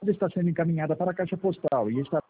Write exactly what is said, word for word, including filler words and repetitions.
está sendo encaminhada para a caixa postal e está